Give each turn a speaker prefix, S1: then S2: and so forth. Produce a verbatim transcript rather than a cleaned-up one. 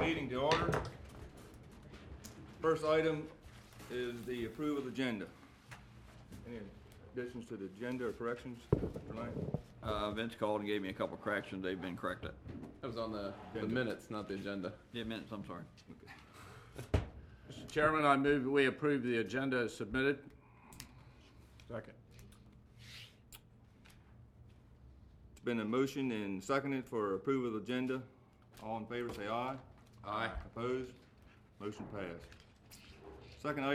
S1: Meeting to order. First item is the approval of the agenda. Any additions to the agenda or corrections tonight?
S2: Uh, Vince called and gave me a couple corrections. They've been corrected.
S3: That was on the, the
S1: Agenda.
S3: minutes, not the agenda.
S2: Yeah, minutes, I'm sorry.
S4: Mister Chairman, I move we approve the agenda as submitted. Second.
S1: It's been a motion and seconded for approval of the agenda. All in favor say aye.
S4: Aye.
S1: Opposed? Motion passed. Second item